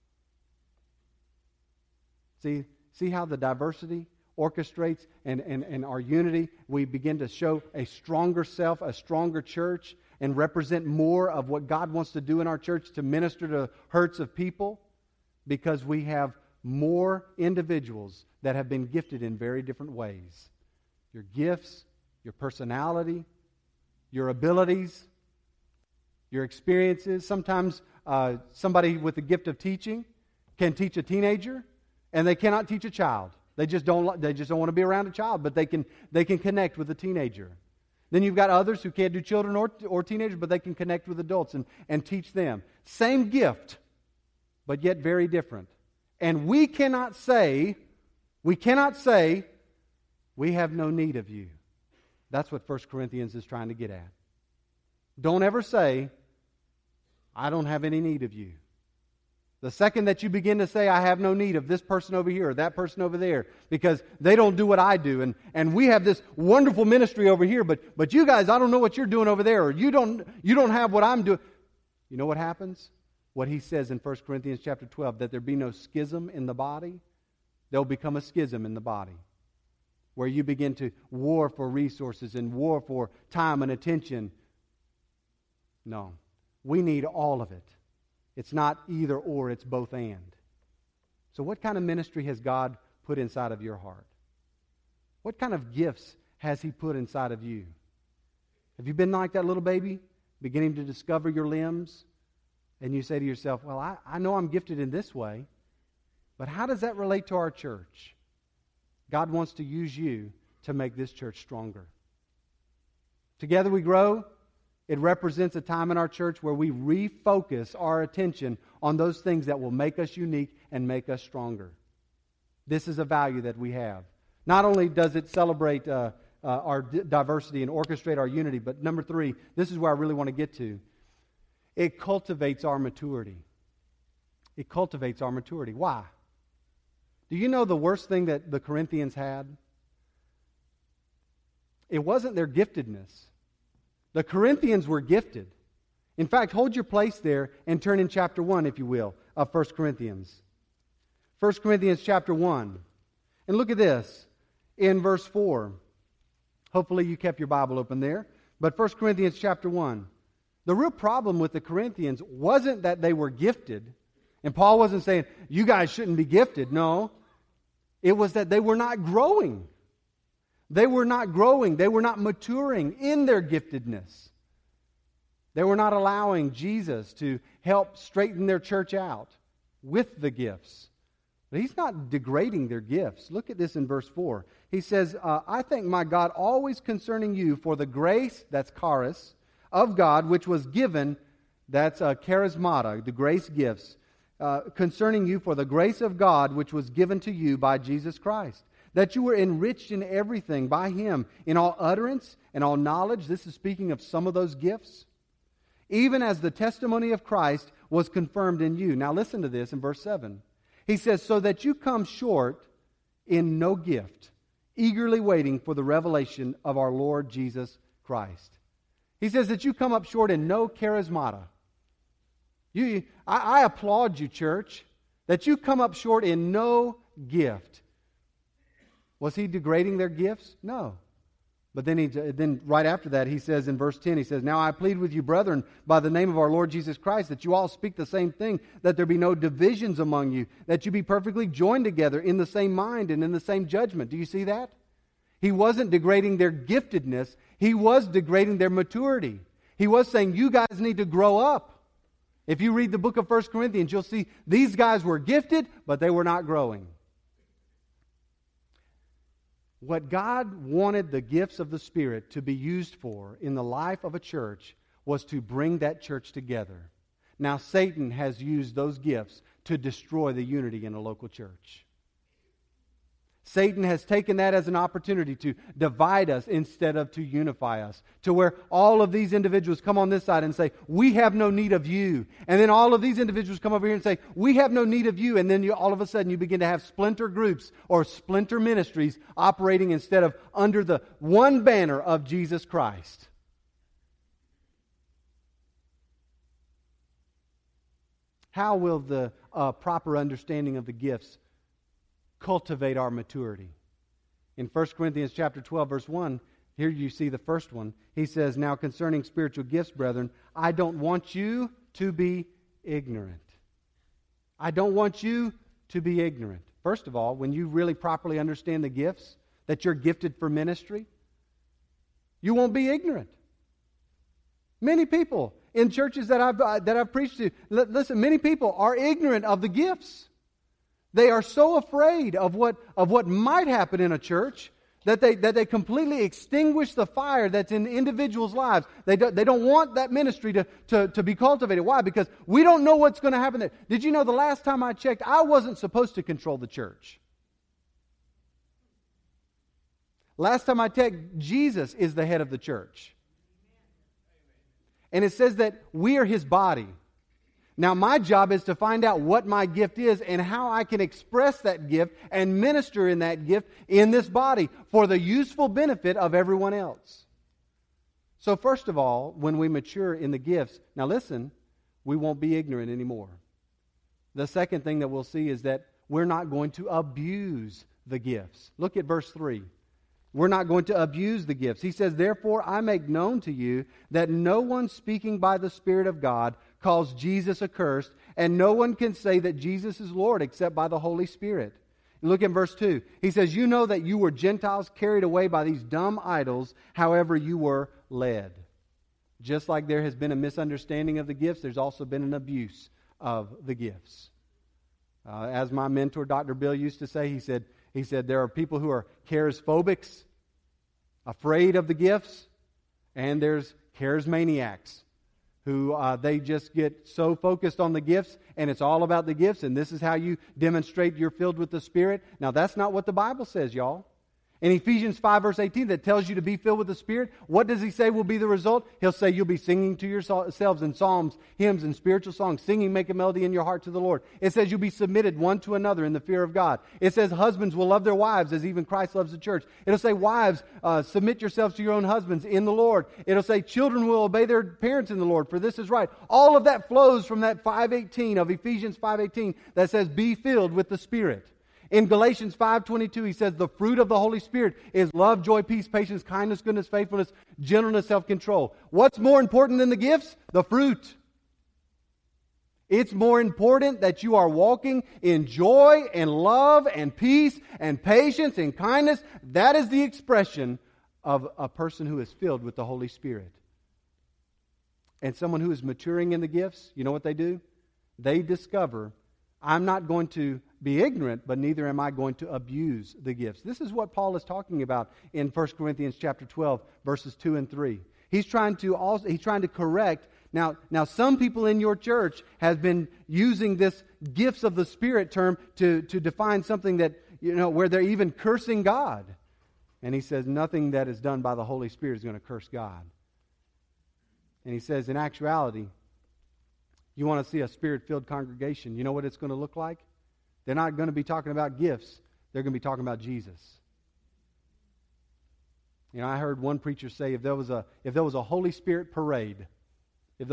See how the diversity orchestrates and our unity? We begin to show a stronger self, a stronger church, and represent more of what God wants to do in our church to minister to hurts of people because we have more individuals that have been gifted in very different ways. Your gifts, your personality, your abilities, your experiences. Sometimes somebody with the gift of teaching can teach a teenager, and they cannot teach a child. They just don't want to be around a child, but they can connect with a teenager. Then you've got others who can't do children or teenagers, but they can connect with adults and teach them. Same gift, but yet very different. And we cannot say, we have no need of you. That's what 1 Corinthians is trying to get at. Don't ever say, I don't have any need of you. The second that you begin to say, I have no need of this person over here or that person over there because they don't do what I do, and we have this wonderful ministry over here, but you guys, I don't know what you're doing over there, or you don't have what I'm doing. You know what happens? What he says in 1 Corinthians chapter 12, that there be no schism in the body. There'll become a schism in the body where you begin to war for resources and war for time and attention. No, we need all of it. It's not either or, it's both and. So what kind of ministry has God put inside of your heart? What kind of gifts has He put inside of you? Have you been like that little baby, beginning to discover your limbs? And you say to yourself, well, I know I'm gifted in this way, but how does that relate to our church? God wants to use you to make this church stronger. Together We Grow, it represents a time in our church where we refocus our attention on those things that will make us unique and make us stronger. This is a value that we have. Not only does it celebrate our diversity and orchestrate our unity, but number 3, this is where I really want to get to. It cultivates our maturity. It cultivates our maturity. Why? Do you know the worst thing that the Corinthians had? It wasn't their giftedness. The Corinthians were gifted. In fact, hold your place there and turn in chapter 1, if you will, of 1 Corinthians. 1 Corinthians chapter 1. And look at this in verse 4. Hopefully you kept your Bible open there. But 1 Corinthians chapter 1. The real problem with the Corinthians wasn't that they were gifted. And Paul wasn't saying, you guys shouldn't be gifted. No. It was that they were not growing. They were not growing. They were not maturing in their giftedness. They were not allowing Jesus to help straighten their church out with the gifts. But He's not degrading their gifts. Look at this in verse 4. He says, I thank my God always concerning you for the grace, that's charis, of God, which was given, that's charismata, the grace gifts, concerning you for the grace of God, which was given to you by Jesus Christ, that you were enriched in everything by Him, in all utterance and all knowledge. This is speaking of some of those gifts. Even as the testimony of Christ was confirmed in you. Now listen to this in verse 7. He says, so that you come short in no gift, eagerly waiting for the revelation of our Lord Jesus Christ. He says that you come up short in no charismata. I applaud you, church, that you come up short in no gift. Was he degrading their gifts? No. But then right after that, he says in verse 10, he says, now I plead with you, brethren, by the name of our Lord Jesus Christ, that you all speak the same thing, that there be no divisions among you, that you be perfectly joined together in the same mind and in the same judgment. Do you see that? He wasn't degrading their giftedness. He was degrading their maturity. He was saying, you guys need to grow up. If you read the book of 1 Corinthians, you'll see these guys were gifted, but they were not growing. What God wanted the gifts of the Spirit to be used for in the life of a church was to bring that church together. Now, Satan has used those gifts to destroy the unity in a local church. Satan has taken that as an opportunity to divide us instead of to unify us. To where all of these individuals come on this side and say, we have no need of you. And then all of these individuals come over here and say, we have no need of you. And then all of a sudden you begin to have splinter groups or splinter ministries operating instead of under the one banner of Jesus Christ. How will the proper understanding of the gifts cultivate our maturity? In 1 Corinthians chapter 12, verse 1, here you see the first one. He says, now concerning spiritual gifts, brethren, I don't want you to be ignorant. I don't want you to be ignorant. First of all, when you really properly understand the gifts, that you're gifted for ministry, you won't be ignorant. Many people in churches that I've preached to, listen, many people are ignorant of the gifts. They are so afraid of what might happen in a church that they completely extinguish the fire that's in individuals' lives. They don't want that ministry to be cultivated. Why? Because we don't know what's going to happen there. Did you know the last time I checked, I wasn't supposed to control the church. Last time I checked, Jesus is the head of the church. And it says that we are His body. Now, my job is to find out what my gift is and how I can express that gift and minister in that gift in this body for the useful benefit of everyone else. So first of all, when we mature in the gifts, now listen, we won't be ignorant anymore. The second thing that we'll see is that we're not going to abuse the gifts. Look at verse 3. We're not going to abuse the gifts. He says, "Therefore I make known to you that no one speaking by the Spirit of God calls Jesus accursed, and no one can say that Jesus is Lord except by the Holy Spirit." Look at verse 2. He says, "You know that you were Gentiles carried away by these dumb idols, however you were led." Just like there has been a misunderstanding of the gifts, there's also been an abuse of the gifts. As my mentor, Dr. Bill, used to say, he said there are people who are charismophobics, afraid of the gifts, and there's charismaniacs who they just get so focused on the gifts, and it's all about the gifts, and this is how you demonstrate you're filled with the Spirit. Now, that's not what the Bible says, y'all. In Ephesians 5, verse 18, that tells you to be filled with the Spirit, what does he say will be the result? He'll say you'll be singing to yourselves in psalms, hymns, and spiritual songs, singing, make a melody in your heart to the Lord. It says you'll be submitted one to another in the fear of God. It says husbands will love their wives as even Christ loves the church. It'll say wives, submit yourselves to your own husbands in the Lord. It'll say children will obey their parents in the Lord, for this is right. All of that flows from that 5:18 of Ephesians 5:18 that says be filled with the Spirit. In Galatians 5:22, he says the fruit of the Holy Spirit is love, joy, peace, patience, kindness, goodness, faithfulness, gentleness, self-control. What's more important than the gifts? The fruit. It's more important that you are walking in joy and love and peace and patience and kindness. That is the expression of a person who is filled with the Holy Spirit. And someone who is maturing in the gifts, you know what they do? They discover, I'm not going to be ignorant, but neither am I going to abuse the gifts. This is what Paul is talking about in 1 Corinthians chapter 12, verses 2 and 3. He's trying to correct. Now some people in your church have been using this gifts of the Spirit term to define something that, where they're even cursing God. And he says nothing that is done by the Holy Spirit is going to curse God. And he says, in actuality, you want to see a Spirit-filled congregation, you know what it's going to look like? They're not going to be talking about gifts. They're going to be talking about Jesus. I heard one preacher say if there was a Holy Spirit parade, you'd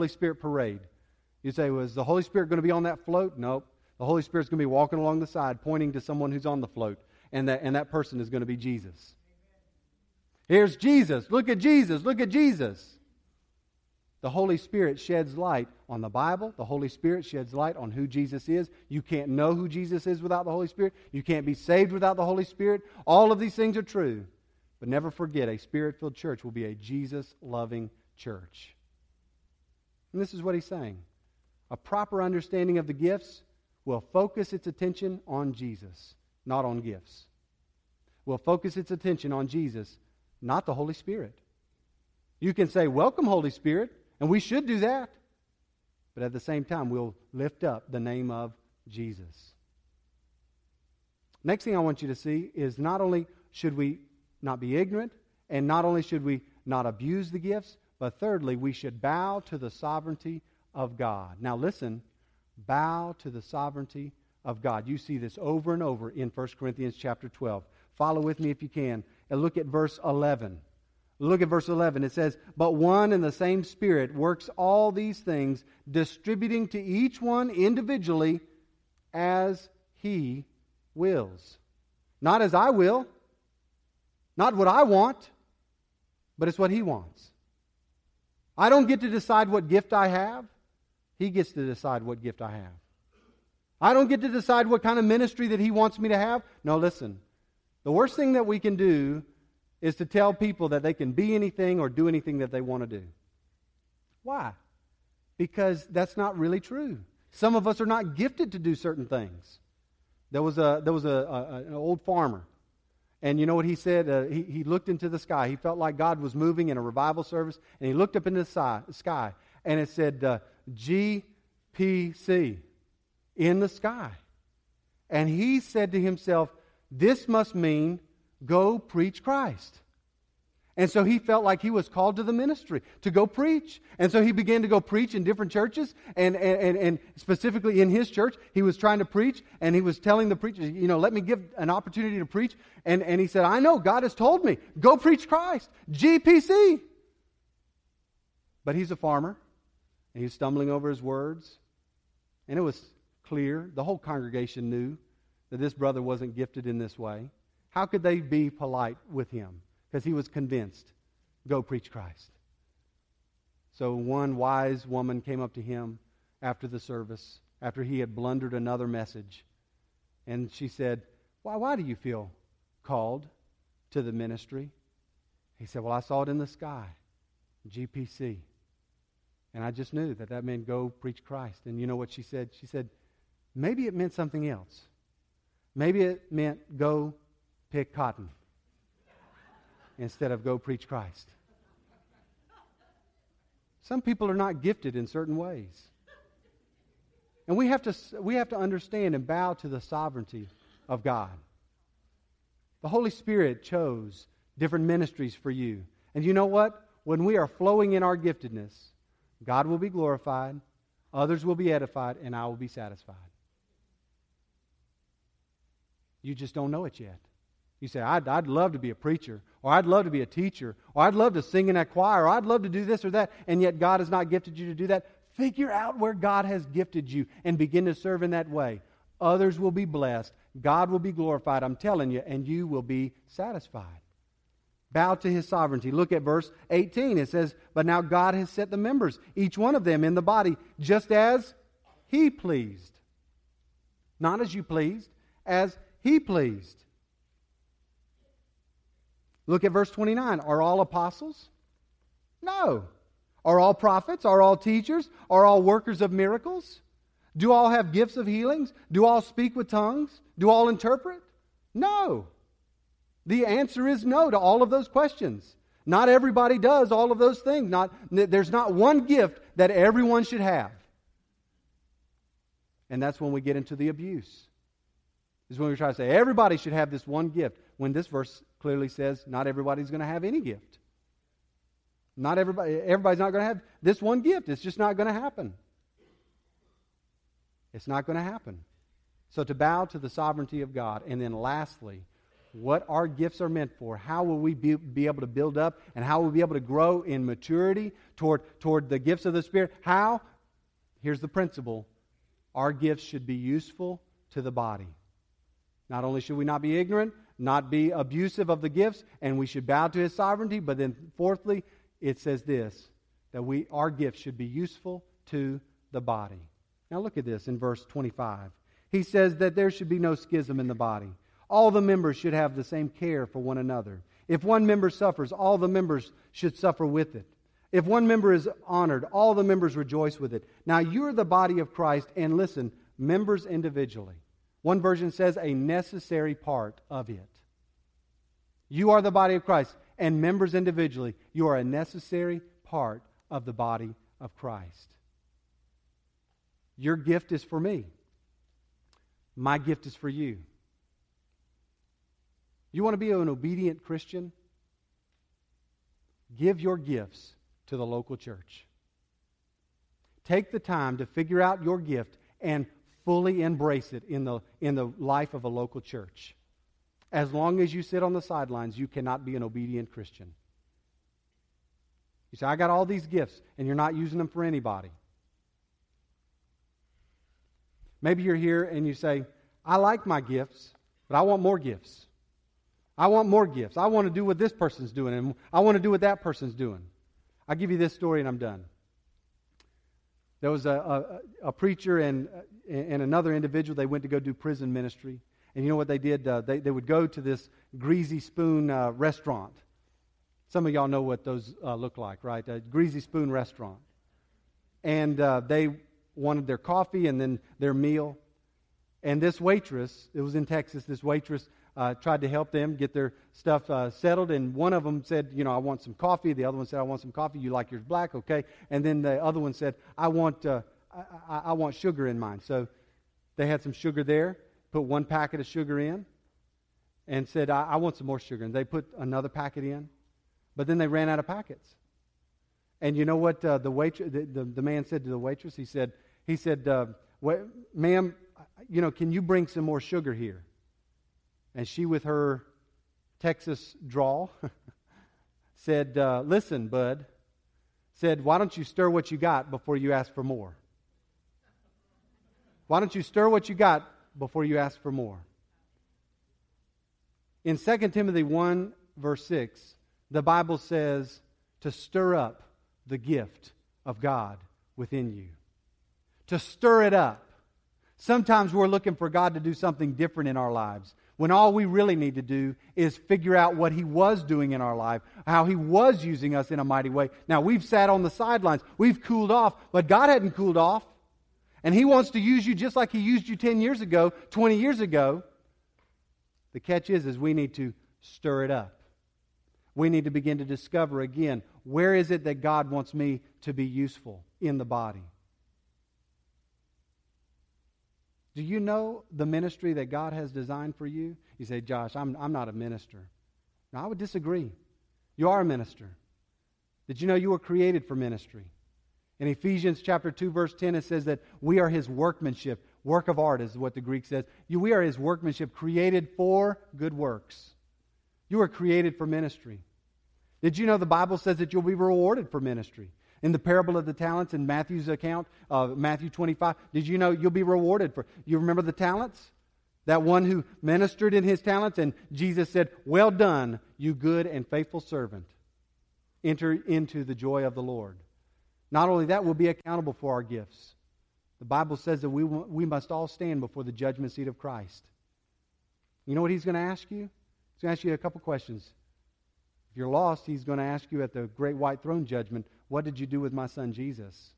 say, was the Holy Spirit going to be on that float? Nope. The Holy Spirit's going to be walking along the side, pointing to someone who's on the float, and that person is going to be Jesus. Here's Jesus. Look at Jesus. Look at Jesus. The Holy Spirit sheds light on the Bible. The Holy Spirit sheds light on who Jesus is. You can't know who Jesus is without the Holy Spirit. You can't be saved without the Holy Spirit. All of these things are true. But never forget, a Spirit-filled church will be a Jesus-loving church. And this is what he's saying. A proper understanding of the gifts will focus its attention on Jesus, not on gifts. Will focus its attention on Jesus, not the Holy Spirit. You can say, welcome, Holy Spirit. And we should do that. But at the same time, we'll lift up the name of Jesus. Next thing I want you to see is not only should we not be ignorant, and not only should we not abuse the gifts, but thirdly, we should bow to the sovereignty of God. Now listen, bow to the sovereignty of God. You see this over and over in 1 Corinthians chapter 12. Follow with me if you can, and look at verse 11. Look at verse 11. It says, but one and the same Spirit works all these things, distributing to each one individually as He wills. Not as I will, not what I want, but it's what He wants. I don't get to decide what gift I have. He gets to decide what gift I have. I don't get to decide what kind of ministry that He wants me to have. No, listen. The worst thing that we can do is to tell people that they can be anything or do anything that they want to do. Why? Because that's not really true. Some of us are not gifted to do certain things. There was an old farmer, and you know what he said? He looked into the sky. He felt like God was moving in a revival service, and he looked up into the sky, and it said GPC in the sky. And he said to himself, this must mean go preach Christ. And so he felt like he was called to the ministry to go preach. And so he began to go preach in different churches. And specifically in his church, he was trying to preach. And he was telling the preachers, let me give an opportunity to preach. And he said, I know, God has told me, go preach Christ. GPC. But he's a farmer. And he's stumbling over his words. And it was clear. The whole congregation knew that this brother wasn't gifted in this way. How could they be polite with him? Because he was convinced, go preach Christ. So one wise woman came up to him after the service, after he had blundered another message. And she said, why do you feel called to the ministry? He said, well, I saw it in the sky, GPC. And I just knew that meant go preach Christ. And you know what she said? She said, maybe it meant something else. Maybe it meant go pick cotton instead of go preach Christ. Some people are not gifted in certain ways. And we have to understand and bow to the sovereignty of God. The Holy Spirit chose different ministries for you. And you know what? When we are flowing in our giftedness, God will be glorified, others will be edified, and I will be satisfied. You just don't know it yet. You say, I'd love to be a preacher, or I'd love to be a teacher, or I'd love to sing in that choir, or I'd love to do this or that, and yet God has not gifted you to do that. Figure out where God has gifted you and begin to serve in that way. Others will be blessed. God will be glorified, I'm telling you, and you will be satisfied. Bow to His sovereignty. Look at verse 18. It says, but now God has set the members, each one of them in the body, just as He pleased. Not as you pleased, as He pleased. Look at verse 29. Are all apostles? No. Are all prophets? Are all teachers? Are all workers of miracles? Do all have gifts of healings? Do all speak with tongues? Do all interpret? No. The answer is no to all of those questions. Not everybody does all of those things. There's not one gift that everyone should have. And that's when we get into the abuse. Is when we try to say everybody should have this one gift, when this verse clearly says not everybody's going to have any gift. Everybody's not going to have this one gift. It's just not going to happen. It's not going to happen. So to bow to the sovereignty of God. And then lastly, what our gifts are meant for. How will we be able to build up, and how will we be able to grow in maturity toward the gifts of the Spirit? How? Here's the principle. Our gifts should be useful to the body. Not only should we not be ignorant, not be abusive of the gifts, and we should bow to His sovereignty, but then fourthly, it says this, that our gifts should be useful to the body. Now look at this in verse 25. He says that there should be no schism in the body. All the members should have the same care for one another. If one member suffers, all the members should suffer with it. If one member is honored, all the members rejoice with it. Now you're the body of Christ, and listen, members individually. One version says a necessary part of it. You are the body of Christ, and members individually, you are a necessary part of the body of Christ. Your gift is for me. My gift is for you. You want to be an obedient Christian? Give your gifts to the local church. Take the time to figure out your gift and fully embrace it in the life of a local church. As long as you sit on the sidelines, you cannot be an obedient Christian. You say, I got all these gifts, and you're not using them for anybody. Maybe you're here and you say, I like my gifts, but I want more gifts. I want more gifts. I want to do what this person's doing, and I want to do what that person's doing. I'll give you this story and I'm done. There was a preacher and another individual. They went to go do prison ministry. And you know what they did? They would go to this Greasy Spoon restaurant. Some of y'all know what those look like, right? A Greasy Spoon restaurant. And they wanted their coffee and then their meal. And this waitress, it was in Texas, this waitress tried to help them get their stuff settled. And one of them said, I want some coffee. The other one said, I want some coffee. You like yours black? Okay. And then the other one said, I want sugar in mine. So they had some sugar there, put one packet of sugar in, and said, I want some more sugar. And they put another packet in. But then they ran out of packets. And you know what the man said to the waitress? He said, ma'am, can you bring some more sugar here? And she, with her Texas drawl, said, listen, bud, said, why don't you stir what you got before you ask for more? Why don't you stir what you got before you ask for more? In 2 Timothy 1, verse 6, the Bible says to stir up the gift of God within you. To stir it up. Sometimes we're looking for God to do something different in our lives, when all we really need to do is figure out what He was doing in our life, how He was using us in a mighty way. Now, we've sat on the sidelines. We've cooled off, but God hadn't cooled off. And He wants to use you just like He used you 10 years ago, 20 years ago. The catch is we need to stir it up. We need to begin to discover again, where is it that God wants me to be useful in the body? Do you know the ministry that God has designed for you? You say, Josh, I'm not a minister. No, I would disagree. You are a minister. Did you know you were created for ministry? In Ephesians chapter 2, verse 10, it says that we are His workmanship. Work of art is what the Greek says. We are His workmanship, created for good works. You are created for ministry. Did you know the Bible says that you'll be rewarded for ministry? In the parable of the talents in Matthew's account, Matthew 25, did you know you'll be rewarded for? You remember the talents? That one who ministered in his talents, and Jesus said, well done, you good and faithful servant. Enter into the joy of the Lord. Not only that, we'll be accountable for our gifts. The Bible says that we must all stand before the judgment seat of Christ. You know what He's going to ask you? He's going to ask you a couple questions. If you're lost, He's going to ask you at the great white throne judgment, what did you do with my son Jesus?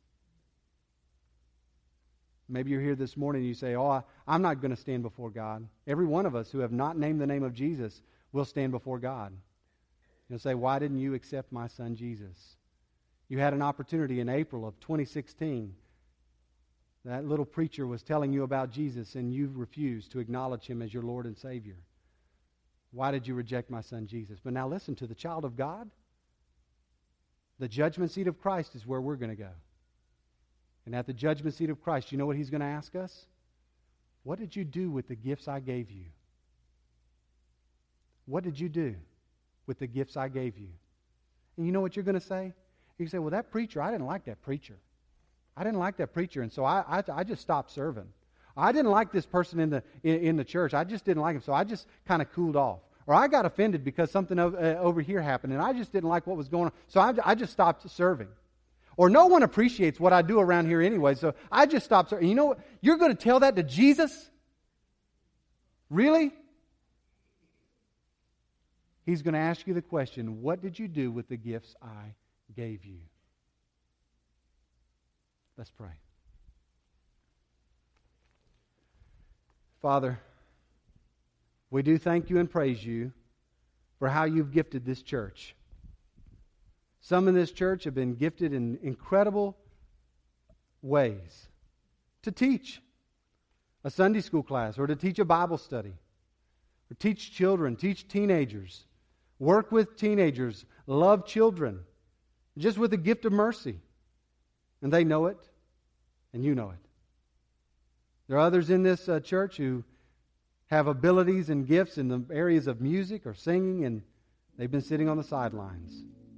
Maybe you're here this morning and you say, I'm not going to stand before God. Every one of us who have not named the name of Jesus will stand before God. You'll say, why didn't you accept my son Jesus? You had an opportunity in April of 2016. That little preacher was telling you about Jesus and you refused to acknowledge Him as your Lord and Savior. Why did you reject my son Jesus? But now listen, to the child of God, the judgment seat of Christ is where we're going to go. And at the judgment seat of Christ, you know what He's going to ask us? What did you do with the gifts I gave you? What did you do with the gifts I gave you? And you know what you're going to say? You say, well, that preacher, I didn't like that preacher. I didn't like that preacher, and so I just stopped serving. I didn't like this person in the church. I just didn't like him, so I just kind of cooled off. Or I got offended because something over here happened, and I just didn't like what was going on, so I just stopped serving. Or no one appreciates what I do around here anyway, so I just stopped serving. You know what? You're going to tell that to Jesus? Really? He's going to ask you the question, what did you do with the gifts I gave you? Let's pray. Father, we do thank You and praise You for how You've gifted this church. Some in this church have been gifted in incredible ways to teach a Sunday school class, or to teach a Bible study, or teach children, teach teenagers, work with teenagers, love children, just with the gift of mercy. And they know it, and You know it. There are others in this church who have abilities and gifts in the areas of music or singing, and they've been sitting on the sidelines.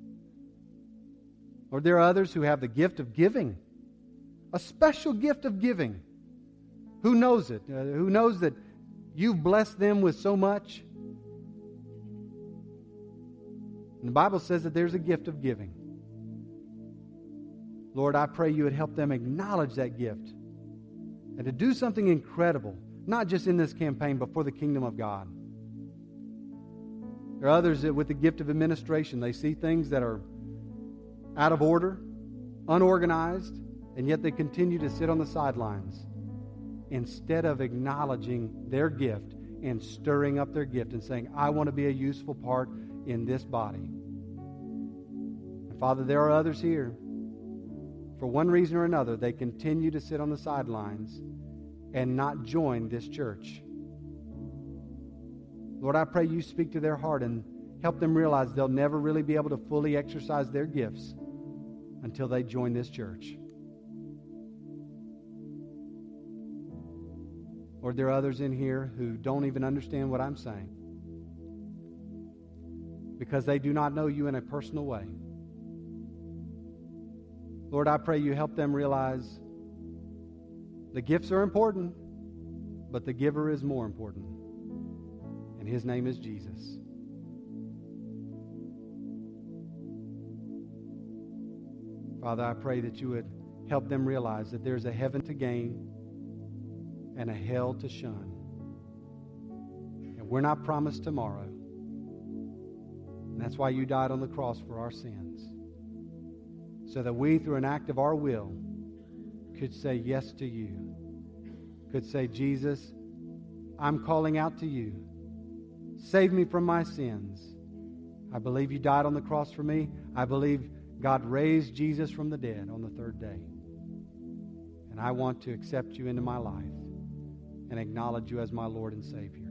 Or there are others who have the gift of giving, a special gift of giving. Who knows it? Who knows that You've blessed them with so much? And the Bible says that there's a gift of giving. Lord, I pray you would help them acknowledge that gift and to do something incredible, not just in this campaign, but for the kingdom of God. There are others that with the gift of administration, they see things that are out of order, unorganized, and yet they continue to sit on the sidelines instead of acknowledging their gift and stirring up their gift and saying, I want to be a useful part in this body. And Father, there are others here. For one reason or another, they continue to sit on the sidelines and not join this church. Lord, I pray you speak to their heart and help them realize they'll never really be able to fully exercise their gifts until they join this church. Lord, there are others in here who don't even understand what I'm saying because they do not know you in a personal way. Lord, I pray you help them realize the gifts are important, but the giver is more important. And his name is Jesus. Father, I pray that you would help them realize that there's a heaven to gain and a hell to shun. And we're not promised tomorrow. And that's why you died on the cross for our sins. So that we, through an act of our will, could say yes to you. Could say, Jesus, I'm calling out to you. Save me from my sins. I believe you died on the cross for me. I believe God raised Jesus from the dead on the third day. And I want to accept you into my life and acknowledge you as my Lord and Savior.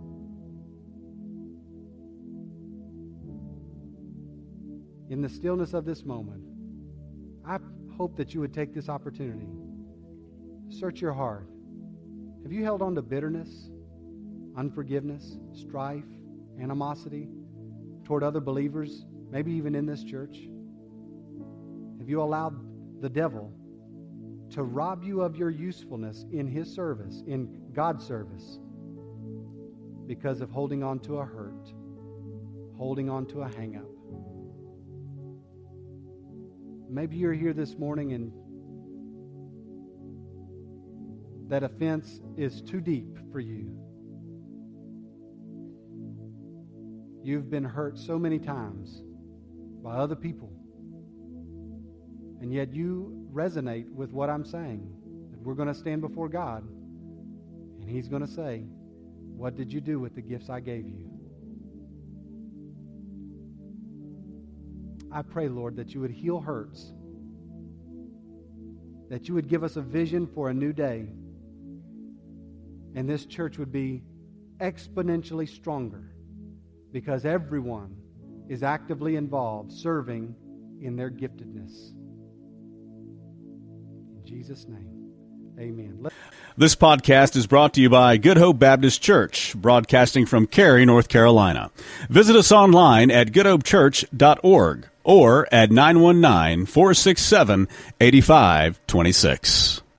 In the stillness of this moment, I hope that you would take this opportunity. Search your heart. Have you held on to bitterness, unforgiveness, strife, animosity toward other believers, maybe even in this church? Have you allowed the devil to rob you of your usefulness in his service, in God's service, because of holding on to a hurt, holding on to a hang-up? Maybe you're here this morning and that offense is too deep for you. You've been hurt so many times by other people, and yet you resonate with what I'm saying, that we're going to stand before God, and He's going to say, what did you do with the gifts I gave you? I pray, Lord, that you would heal hurts, that you would give us a vision for a new day, and this church would be exponentially stronger because everyone is actively involved, serving in their giftedness. In Jesus' name, amen. This podcast is brought to you by Good Hope Baptist Church, broadcasting from Cary, North Carolina. Visit us online at goodhopechurch.org or at 919-467-8526.